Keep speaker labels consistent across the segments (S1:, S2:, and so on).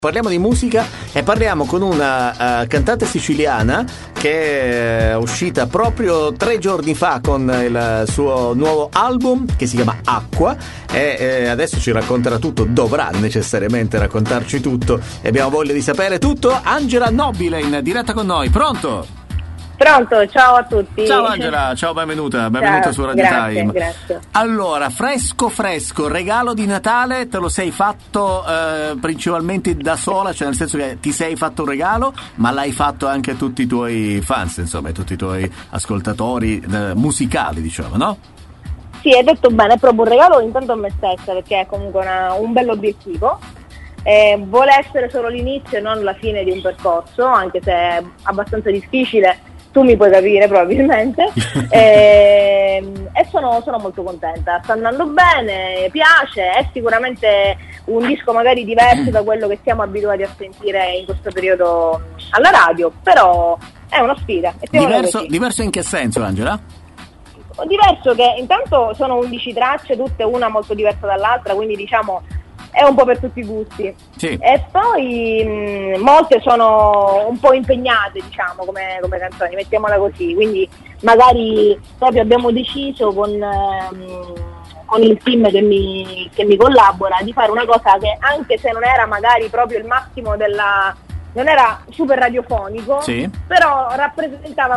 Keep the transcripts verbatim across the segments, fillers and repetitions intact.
S1: Parliamo di musica e parliamo con una uh, cantante siciliana che è uscita proprio tre giorni fa con il suo nuovo album che si chiama Acqua e eh, adesso ci racconterà tutto, dovrà necessariamente raccontarci tutto e abbiamo voglia di sapere tutto. Angela Nobile in diretta con noi, pronto?
S2: Pronto, ciao a tutti.
S1: Ciao Angela, ciao, benvenuta, benvenuta
S2: ciao,
S1: su Radio
S2: grazie,
S1: Time.
S2: Grazie.
S1: Allora, fresco fresco, regalo di Natale, te lo sei fatto eh, principalmente da sola, cioè nel senso che ti sei fatto un regalo, ma l'hai fatto anche a tutti i tuoi fans, insomma, a tutti i tuoi ascoltatori eh, musicali, diciamo, no?
S2: Sì, hai detto bene, è proprio un regalo intanto a me stessa, perché è comunque una, un bell'obiettivo. Eh, vuole essere solo l'inizio e non la fine di un percorso, anche se è abbastanza difficile. Tu mi puoi capire probabilmente e, e sono, sono molto contenta, sta andando bene, piace, è sicuramente un disco magari diverso da quello che siamo abituati a sentire in questo periodo alla radio, però è una sfida.
S1: Diverso, diverso in che senso, Angela?
S2: Diverso che intanto sono undici tracce, tutte una molto diversa dall'altra, quindi diciamo è un po' per tutti i gusti.
S1: Sì.
S2: E poi mh, molte sono un po' impegnate, diciamo, come, come canzoni, mettiamola così, quindi magari proprio abbiamo deciso con, ehm, con il team che mi, che mi collabora di fare una cosa che, anche se non era magari proprio il massimo della, non era super radiofonico,
S1: sì,
S2: però rappresentava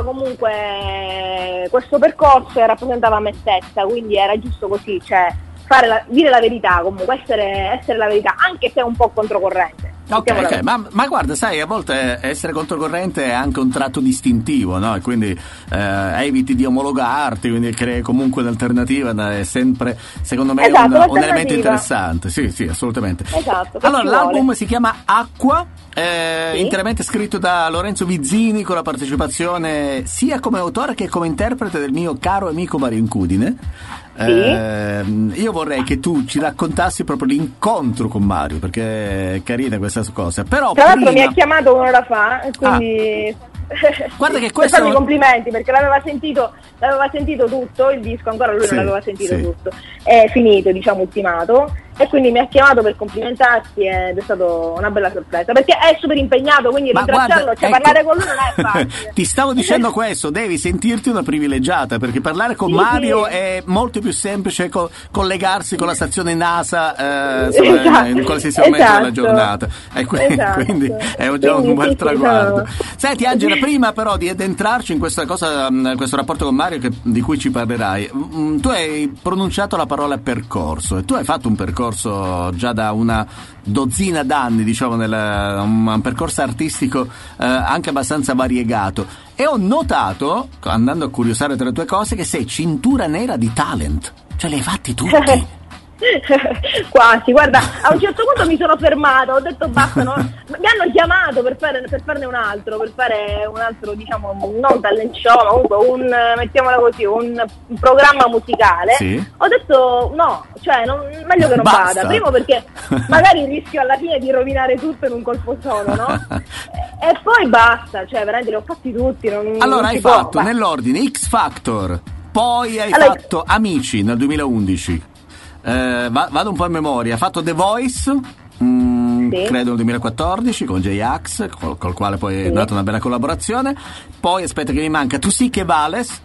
S2: comunque questo percorso e rappresentava me stessa, quindi era giusto così, cioè fare la, dire la verità, comunque essere, essere la verità, anche se è un po' controcorrente.
S1: Ok, ok, ma, ma guarda, sai, a volte essere controcorrente è anche un tratto distintivo, no? E quindi eh, eviti di omologarti, quindi crei comunque un'alternativa, è sempre, secondo me,
S2: esatto,
S1: un, un elemento interessante. Sì, sì, assolutamente.
S2: Esatto.
S1: Allora, l'album
S2: vuole.
S1: si chiama Acqua, eh,
S2: sì.
S1: interamente scritto da Lorenzo Vizzini, con la partecipazione sia come autore che come interprete del mio caro amico Mario Incudine.
S2: Sì.
S1: Eh, io vorrei che tu ci raccontassi proprio l'incontro con Mario, perché è carina questa cosa. Però
S2: tra l'altro
S1: prima...
S2: mi ha chiamato un'ora fa, quindi
S1: ah. Guarda che questo...
S2: per farmi complimenti, perché l'aveva sentito l'aveva sentito tutto il disco, ancora lui
S1: sì,
S2: non l'aveva sentito
S1: sì.
S2: tutto, è finito, diciamo, ultimato, e quindi mi ha chiamato per complimentarsi ed è stata una bella sorpresa, perché è super impegnato, quindi
S1: ma
S2: ringraziarlo,
S1: guarda,
S2: cioè
S1: ecco,
S2: parlare con lui non è facile.
S1: Ti stavo dicendo questo, devi sentirti una privilegiata, perché parlare con
S2: sì,
S1: Mario
S2: sì.
S1: è molto più semplice co- collegarsi con la stazione NASA eh, insomma,
S2: esatto,
S1: in qualsiasi momento
S2: esatto.
S1: della giornata, e quindi,
S2: esatto.
S1: quindi è già
S2: quindi,
S1: un bel
S2: sì,
S1: traguardo.
S2: sì,
S1: Senti Angela, prima però di addentrarci in questa cosa, in questo rapporto con Mario che, di cui ci parlerai, mh, tu hai pronunciato la parola percorso e tu hai fatto un percorso già da una dozzina d'anni, diciamo, nel, un, un percorso artistico eh, anche abbastanza variegato, e ho notato, andando a curiosare tra le tue cose, che sei cintura nera di talent, cioè li hai fatti tutti.
S2: Quasi, guarda, a un certo punto mi sono fermata, ho detto basta, no? Mi hanno chiamato per, fare, per farne un altro, per fare un altro, diciamo, non talent show, ma comunque un, mettiamola così, un, un programma musicale.
S1: Sì.
S2: Ho detto no, cioè non, meglio che non
S1: Basta.
S2: vada, primo perché magari rischio alla fine di rovinare tutto in un colpo solo, no? E, e poi basta, cioè veramente li ho fatti tutti. Non,
S1: allora
S2: non
S1: hai
S2: si può,
S1: fatto
S2: ma...
S1: nell'ordine X Factor, poi hai
S2: allora,
S1: fatto Amici nel duemilaundici. Eh, vado un po' a memoria, ha fatto The Voice, mm, sì. credo nel duemilaquattordici con J-Ax, col, col quale poi sì. è nata una bella collaborazione. Poi aspetta che mi manca Tu sì che vales.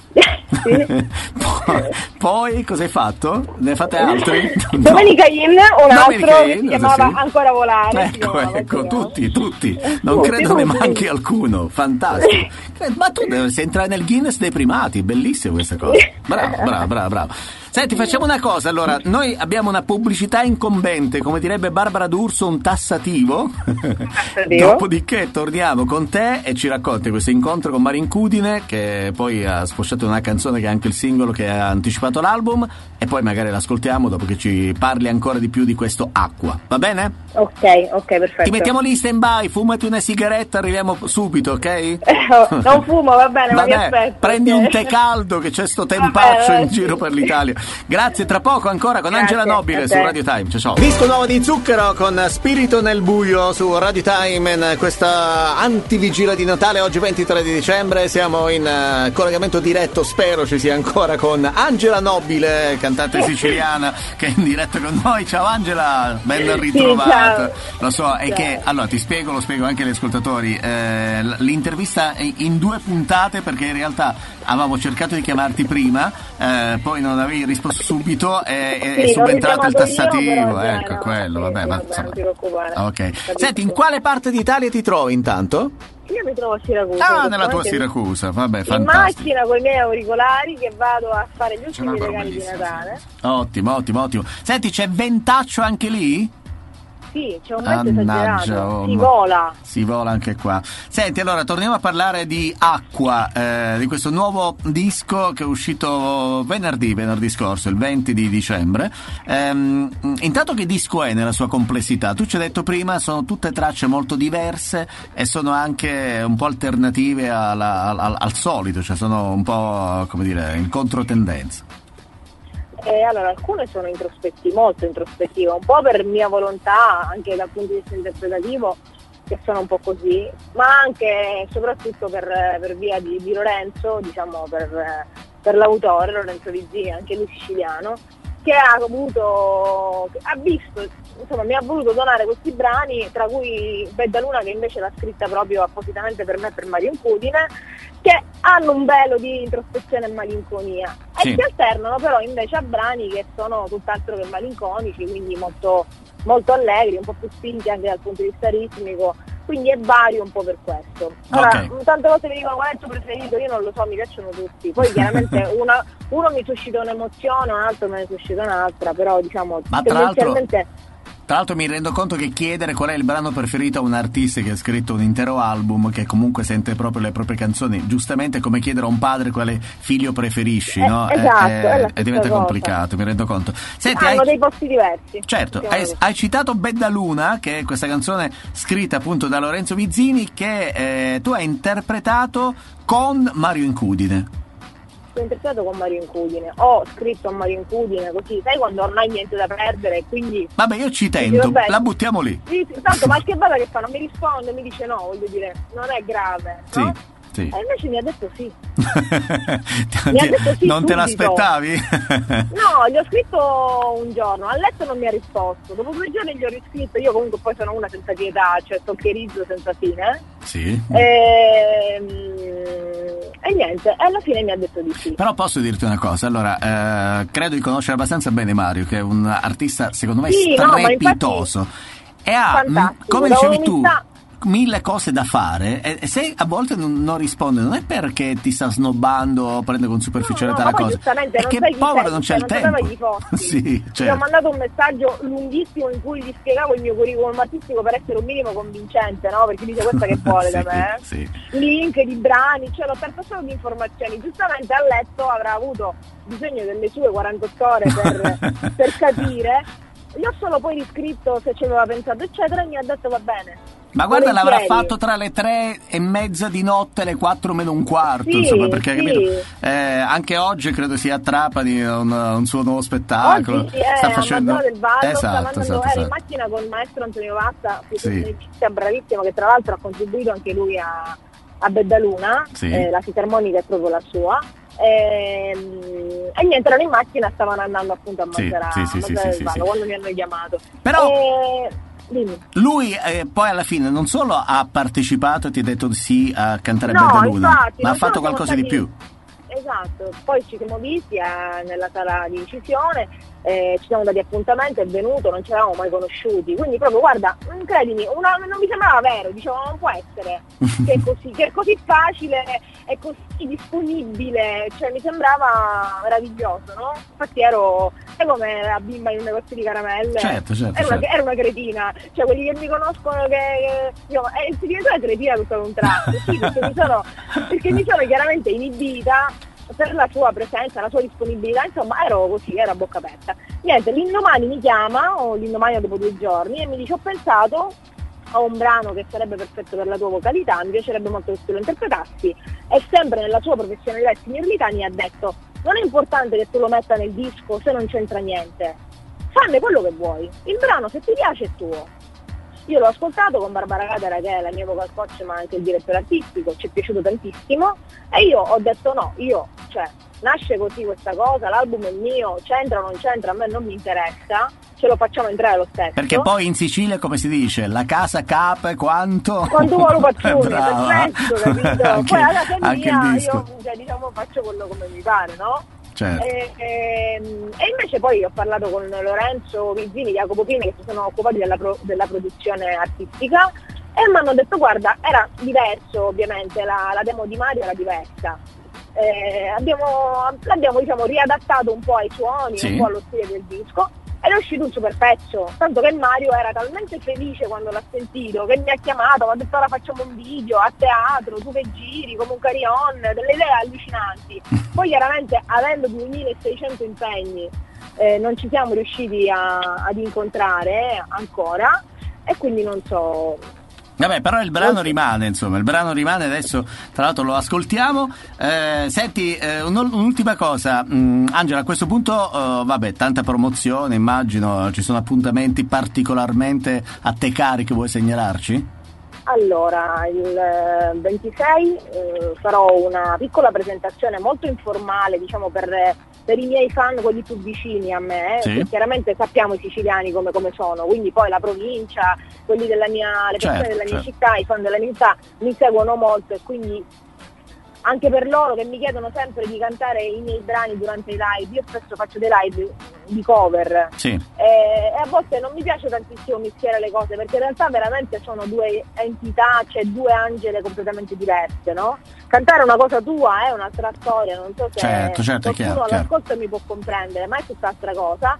S2: Sì.
S1: poi, poi cosa hai fatto? Ne fate altri? No.
S2: Domenica In, un
S1: Domenica
S2: altro
S1: in,
S2: che si chiamava sì. Ancora volare.
S1: Ecco,
S2: chiamava,
S1: ecco, tutti, tutti. Non
S2: tutti,
S1: credo
S2: tutti.
S1: ne manchi qualcuno. Fantastico. Ma tu sei entrato nel Guinness dei primati, bellissima questa cosa. Bravo, bravo, bravo, bravo. Senti, facciamo una cosa, allora, noi abbiamo una pubblicità incombente, come direbbe Barbara D'Urso, un tassativo. Dopodiché torniamo con te e ci racconti questo incontro con Mario Incudine, che poi ha sfociato una canzone che è anche il singolo che ha anticipato l'album, e poi magari l'ascoltiamo dopo che ci parli ancora di più di questo Acqua, va bene?
S2: Ok, ok, perfetto.
S1: Ti mettiamo lì in stand by, fumati una sigaretta, arriviamo subito, ok?
S2: Eh, non fumo, va bene,
S1: Vabbè,
S2: ma mi aspetto.
S1: prendi
S2: okay.
S1: un tè caldo, che c'è sto tempaccio
S2: Vabbè,
S1: in giro
S2: sì.
S1: per l'Italia. Grazie, tra poco ancora con
S2: Grazie,
S1: Angela Nobile su Radio Time. Ciao ciao. Disco nuovo di Zucchero con Spirito nel buio su Radio Time in questa antivigilia di Natale, oggi ventitré di dicembre. Siamo in uh, collegamento diretto, spero ci sia ancora, con Angela Nobile, cantante siciliana, che è in diretta con noi. Ciao Angela, ben ritrovata.
S2: Sì,
S1: lo so, è ciao. Che allora ti spiego, lo spiego anche agli ascoltatori. Eh, l'intervista è in due puntate perché in realtà avevamo cercato di chiamarti prima, eh, poi non avevi risposto subito e sì, è subentrato il tassativo, io, ecco, no, quello, vabbè, sì, ma vabbè, insomma. Ok. Senti, in quale parte d'Italia ti trovi intanto?
S2: Io mi trovo a Siracusa.
S1: Ah, nella tua Siracusa, vabbè,
S2: in
S1: fantastico.
S2: In macchina con i miei auricolari che vado a fare gli ultimi regali di Natale.
S1: Ottimo, ottimo, ottimo. Senti, c'è ventaccio anche lì?
S2: Sì, c'è un vento esagerato, oh, si vola.
S1: Si vola anche qua. Senti, allora, torniamo a parlare di Acqua, eh, di questo nuovo disco che è uscito venerdì, venerdì scorso, il venti di dicembre. Ehm, intanto che disco è nella sua complessità? Tu ci hai detto prima, sono tutte tracce molto diverse e sono anche un po' alternative alla, al, al solito, cioè sono un po', come dire, in controtendenza.
S2: Eh, allora, alcune sono introspettive, molto introspettive, un po' per mia volontà, anche dal punto di vista interpretativo, che sono un po' così, ma anche e soprattutto per, per via di, di Lorenzo, diciamo per, per l'autore, Lorenzo Vizzini, anche lui siciliano, che ha avuto, ha visto, insomma mi ha voluto donare questi brani, tra cui Beddaluna, che invece l'ha scritta proprio appositamente per me e per Mario Incudine, che hanno un velo di introspezione e malinconia, sì, e si alternano però invece a brani che sono tutt'altro che malinconici, quindi molto, molto allegri, un po' più spinti anche dal punto di vista ritmico, quindi è vario un po' per questo. Ora, okay, tante volte mi dicono qual è il tuo preferito, io non lo so, mi piacciono tutti, poi chiaramente una, uno mi suscita un'emozione, un altro me ne suscita un'altra, però diciamo
S1: ma tendenzialmente... Tra l'altro mi rendo conto che chiedere qual è il brano preferito a un artista che ha scritto un intero album, che comunque sente proprio le proprie canzoni, giustamente è come chiedere a un padre quale figlio preferisci,
S2: eh,
S1: no?
S2: Esatto,
S1: è,
S2: è,
S1: è, è diventa
S2: cosa.
S1: complicato, mi rendo conto. Senti,
S2: hanno
S1: hai...
S2: dei posti diversi.
S1: Certo, hai, hai citato Beddaluna, che è questa canzone scritta appunto da Lorenzo Vizzini, che eh, tu hai interpretato con Mario Incudine.
S2: Ho interpretato con Mario Incudine, ho scritto a Mario Incudine, così sai quando non hai niente da perdere, quindi
S1: vabbè, io ci tento, vabbè, la buttiamo lì.
S2: Sì, sì, tanto mal che vada che fa, non mi risponde, mi dice no, voglio dire, non è grave, no?
S1: Sì. Sì.
S2: E invece mi ha detto sì.
S1: mi ha detto sì non subito. Te l'aspettavi?
S2: No, gli ho scritto un giorno, a letto non mi ha risposto, dopo due giorni gli ho riscritto, io comunque poi sono una senza pietà, cioè stalkerizzo senza fine.
S1: Sì.
S2: E, e niente, e alla fine mi ha detto di sì.
S1: Però posso dirti una cosa, allora, eh, credo di conoscere abbastanza bene Mario, che è un artista secondo me sì, strepitoso. No, e ha, m- come dicevi tu, mille cose da fare, e se a volte non, non risponde non è perché ti sta snobbando o prende con superficialità
S2: no, no,
S1: la cosa,
S2: giustamente,
S1: è
S2: non
S1: che
S2: sai
S1: povero non c'è il tempo. Sì, certo.
S2: Gli ho mandato un messaggio lunghissimo in cui gli spiegavo il mio curriculum artistico per essere un minimo convincente, no? Perché dice questa che vuole
S1: sì,
S2: da me,
S1: sì.
S2: link di brani, cioè l'ho offerto solo di informazioni, giustamente a letto avrà avuto bisogno delle sue quarantotto ore per, per capire. Gli ho solo poi riscritto se ci aveva pensato eccetera e mi ha detto va bene.
S1: Ma guarda, l'avrà fatto tra le tre e mezza di notte e le quattro meno un quarto,
S2: sì,
S1: insomma, perché
S2: sì.
S1: capito? Eh, anche oggi credo sia a Trapani un, un suo nuovo spettacolo.
S2: Oggi è
S1: sta facendo
S2: a del Vallo,
S1: esatto,
S2: sta mandando,
S1: esatto,
S2: era
S1: esatto.
S2: in macchina con il maestro Antonio Vassa,
S1: sì.
S2: bravissimo, che tra l'altro ha contribuito anche lui a, a Beddaluna,
S1: sì.
S2: eh, la fisarmonica è proprio la sua. E, e niente, erano in macchina, stavano andando appunto a mangiare
S1: sì, sì, sì,
S2: del
S1: sì,
S2: Vallo
S1: sì,
S2: quando mi hanno chiamato.
S1: Però
S2: e, dimmi.
S1: Lui eh, poi alla fine non solo ha partecipato e ti ha detto sì a cantare
S2: no,
S1: Beddaluna,
S2: infatti,
S1: ma ha fatto qualcosa
S2: stati...
S1: di più.
S2: Esatto, poi ci siamo visti eh, nella sala di incisione, eh, ci siamo dati appuntamento, è venuto, non ci eravamo mai conosciuti, quindi proprio guarda, credimi, una, non mi sembrava vero, dicevo non può essere che è così, che è così facile, è così disponibile, cioè mi sembrava meraviglioso, no? Infatti ero, sai come la bimba in un negozio di caramelle,
S1: certo, certo,
S2: era, una,
S1: certo.
S2: era una cretina, cioè quelli che mi conoscono che, che io, eh, si diventa una cretina tutto ad un tratto, sì, perché mi sono, perché mi sono chiaramente inibita per la sua presenza, la sua disponibilità, insomma ero così, ero a bocca aperta. Niente, l'indomani mi chiama, o l'indomani dopo due giorni, e mi dice ho pensato a un brano che sarebbe perfetto per la tua vocalità, mi piacerebbe molto che tu lo interpretassi, e sempre nella sua professionalità e signorilità mi ha detto non è importante che tu lo metta nel disco se non c'entra niente, fanne quello che vuoi, il brano se ti piace è tuo. Io l'ho ascoltato con Barbara Catera, che è la mia vocal coach ma anche il direttore artistico, ci è piaciuto tantissimo e io ho detto no, io, cioè, nasce così questa cosa, l'album è mio, c'entra o non c'entra, a me non mi interessa, ce lo facciamo entrare lo stesso.
S1: Perché poi in Sicilia, come si dice, la casa cape quanto?
S2: Quanto vuole faccione, perfetto, capito?
S1: anche,
S2: poi alla fine mia,
S1: io
S2: cioè, diciamo, faccio quello come mi pare, no?
S1: Certo.
S2: E, e, e invece poi ho parlato con Lorenzo Vizzini, Jacopo Pini, che si sono occupati della, pro, della produzione artistica, e mi hanno detto guarda, era diverso ovviamente, la, la demo di Mario era diversa. Eh, abbiamo, l'abbiamo diciamo riadattato un po' ai suoni, sì, un po' allo stile del disco, ed è uscito un super pezzo, tanto che Mario era talmente felice quando l'ha sentito che mi ha chiamato, mi ha detto ora facciamo un video a teatro, tu che giri come un carillon, delle idee allucinanti. Poi chiaramente avendo duemilaseicento impegni eh, non ci siamo riusciti a, ad incontrare ancora, e quindi non so.
S1: Vabbè, però il brano rimane, insomma, il brano rimane, adesso tra l'altro lo ascoltiamo. Eh, senti, eh, un'ultima cosa, mm, Angela, a questo punto, uh, vabbè, tanta promozione, immagino, ci sono appuntamenti particolarmente a te cari che vuoi segnalarci?
S2: Allora, il ventisei eh, farò una piccola presentazione molto informale, diciamo, per, per i miei fan, quelli più vicini a me,
S1: sì,
S2: che chiaramente sappiamo i siciliani come, come sono, quindi poi la provincia, quelli della mia, le persone, certo, della mia, certo, città, i fan della mia città mi seguono molto, e quindi anche per loro che mi chiedono sempre di cantare i miei brani durante i live, io spesso faccio dei live di cover,
S1: sì,
S2: e, e a volte non mi piace tantissimo mischiare le cose, perché in realtà veramente sono due entità, cioè due angele completamente diverse, no? Cantare una cosa tua è un'altra storia, non so se
S1: certo, certo,
S2: qualcuno
S1: chiaro,
S2: all'ascolto mi può comprendere, ma è tutt'altra cosa.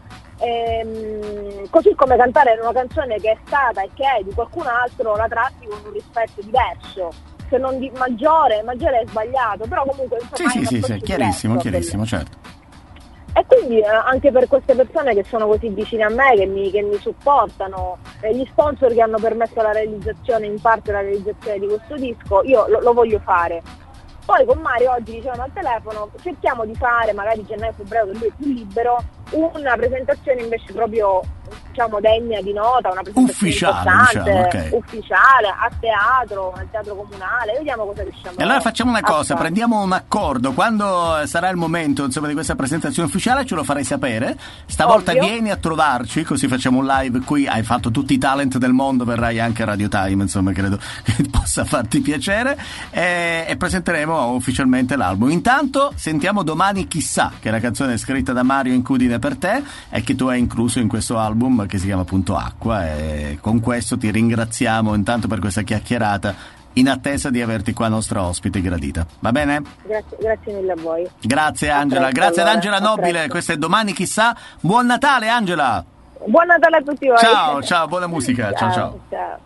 S2: Ehm, così come cantare una canzone che è stata e che è di qualcun altro, la tratti con un rispetto diverso, se non di maggiore, maggiore è sbagliato, però comunque insomma,
S1: sì, sì, sì, sì, chiarissimo, chiarissimo, certo.
S2: E quindi eh, anche per queste persone che sono così vicine a me, che mi, che mi supportano, eh, gli sponsor che hanno permesso la realizzazione, in parte la realizzazione di questo disco, io lo, lo voglio fare. Poi con Mario oggi dicevano al telefono, cerchiamo di fare, magari gennaio-febbraio, che lui è più libero, una presentazione invece proprio, diciamo, degna di nota, una presentazione
S1: ufficiale,
S2: importante,
S1: diciamo, okay, ufficiale,
S2: a teatro, al teatro comunale, vediamo cosa riusciamo a fare.
S1: E allora facciamo una cosa, prendiamo un accordo, quando sarà il momento, insomma, di questa presentazione ufficiale ce lo farei sapere, stavolta ovvio, vieni a trovarci, così facciamo un live qui, hai fatto tutti i talent del mondo, verrai anche a Radio Time, insomma, credo che possa farti piacere, e, e presenteremo ufficialmente l'album. Intanto sentiamo Domani Chissà, che è la canzone scritta da Mario Incudine per te e che tu hai incluso in questo album che si chiama appunto Acqua, e con questo ti ringraziamo intanto per questa chiacchierata, in attesa di averti qua nostra ospite gradita. Va bene?
S2: Grazie, grazie mille a voi.
S1: Grazie Angela, presto, grazie allora, ad Angela Nobile, questo è Domani Chissà. Buon Natale Angela!
S2: Buon Natale a tutti voi!
S1: Ciao, ciao, buona musica, ciao ciao!
S2: Ciao, ciao.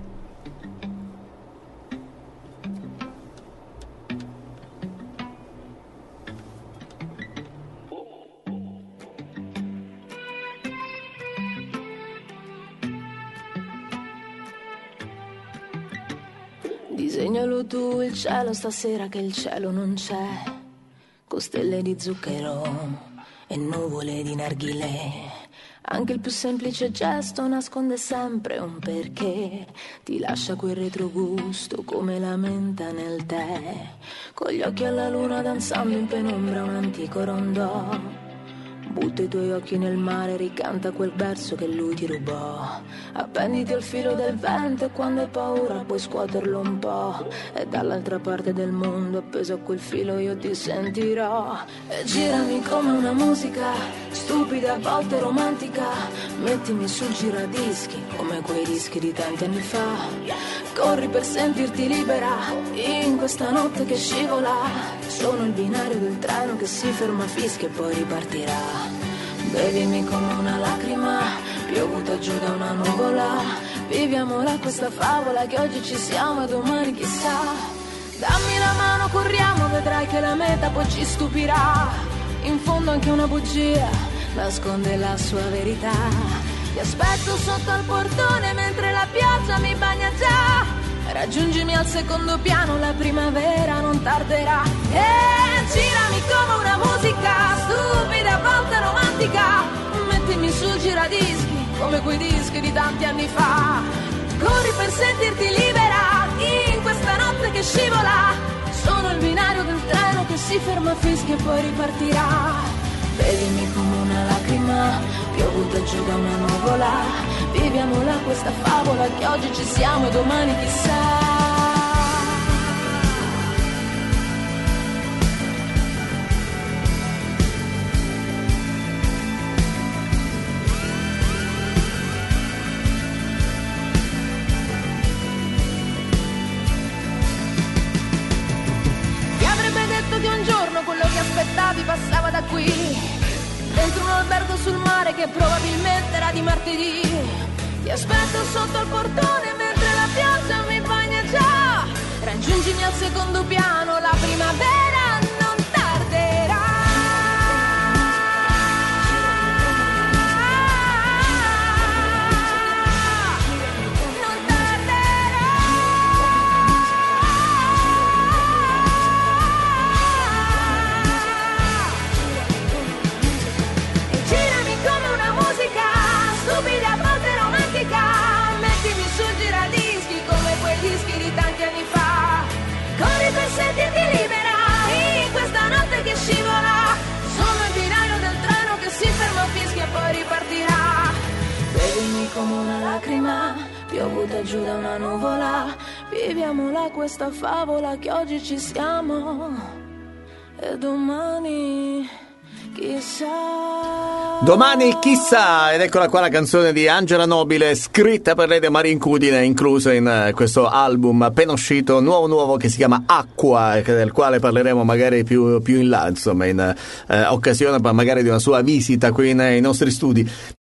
S3: Disegnalo tu il cielo stasera che il cielo non c'è, con stelle di zucchero e nuvole di narghilè. Anche il più semplice gesto nasconde sempre un perché, ti lascia quel retrogusto come la menta nel tè, con gli occhi alla luna danzando in penombra un antico rondò. Butta i tuoi occhi nel mare, ricanta quel verso che lui ti rubò. Appenditi al filo del vento e quando hai paura puoi scuoterlo un po'. E dall'altra parte del mondo, appeso a quel filo, io ti sentirò. E girami come una musica, stupida a volte romantica. Mettimi sul giradischi, come quei dischi di tanti anni fa. Corri per sentirti libera, in questa notte che scivola. Sono il binario del treno che si ferma, fischia e poi ripartirà. Bevimi come una lacrima, piovuta giù da una nuvola. Viviamola questa favola che oggi ci siamo e domani chissà. Dammi la mano, corriamo, vedrai che la meta poi ci stupirà. In fondo anche una bugia nasconde la sua verità. Ti aspetto sotto al portone mentre la pioggia mi bagna già. Raggiungimi al secondo piano, la primavera non tarderà. E girami come una musica stupida, a volte romantica. Mettimi sul giradischi, come quei dischi di tanti anni fa. Corri per sentirti libera, in questa notte che scivola. Sono il binario del treno che si ferma, fischia e poi ripartirà. Vedimi come una lacrima, piovuta giù da una nuvola. Viviamola questa favola, che oggi ci siamo e domani chissà. Chi avrebbe detto che un giorno quello che aspettavi passava da qui? Dentro un albergo sul mare che probabilmente era di martedì. Ti aspetto sotto il portone mentre la pioggia mi bagna già. Raggiungimi al secondo piano, la primavera non tarderà. Non tarderà. E girami come una musica stupida, a volte romantica. Mettimi sul giradischi come quei dischi di tanti anni fa. Corri per sentirti libera, in questa notte che scivola. Sono il binario del treno che si ferma, fischia e poi ripartirà. Vedimi come una lacrima, piovuta giù da una nuvola. Viviamola questa favola, che oggi ci siamo e domani chissà.
S1: Domani chissà, ed eccola qua la canzone di Angela Nobile, scritta per lei da Marin Cudine, inclusa in uh, questo album appena uscito, nuovo nuovo, che si chiama Acqua, del quale parleremo magari più, più in là, insomma, in uh, occasione magari di una sua visita qui nei nostri studi.